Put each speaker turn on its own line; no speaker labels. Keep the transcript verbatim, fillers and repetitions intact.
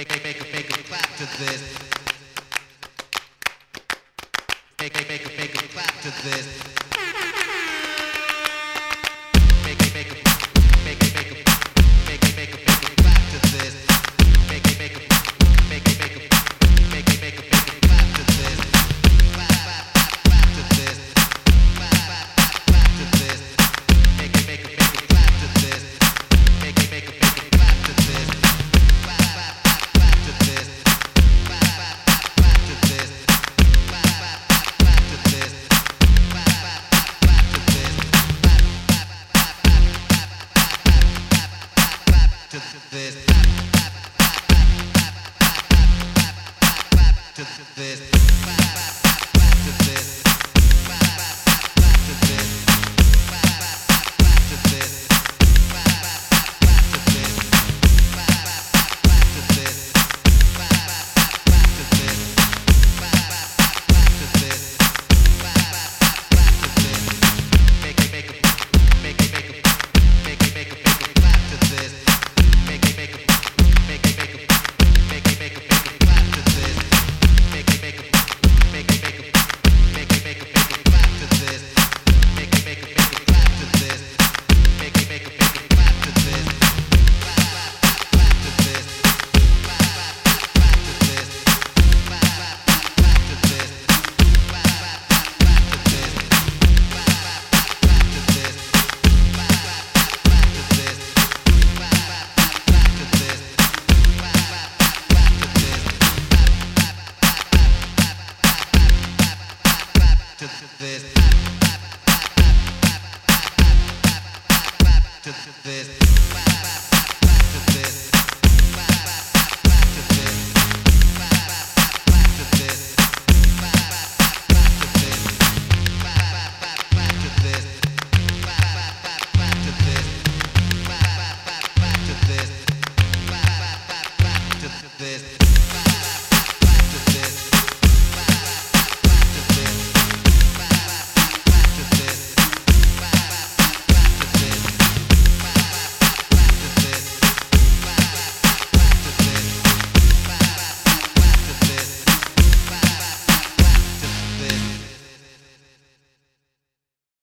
Make, make, make, a, make a clap to this. Make, make, make, a, make a clap to this. Make, make, make, a, make, make, make, a, make, make, make, a, make a clap to this. Make, make, make, a, make, make, make, a, make, make, make, a, make a clap to this. Clap, clap, clap, clap to this. Clap, clap, clap, clap to this. Make, make, make, a, make a clap to this. Make, make, make, a, make a clap to this. Clap, clap, clap, clap to this. Clap, clap, clap, clap to this. Clap, clap, clap, clap to this. Clap, clap, clap, clap to this. Clap, clap, clap, clap, clap, clap, clap, clap, clap to this. Clap, clap, clap, clap, clap, clap, clap, clap, clap to this. Clap, clap.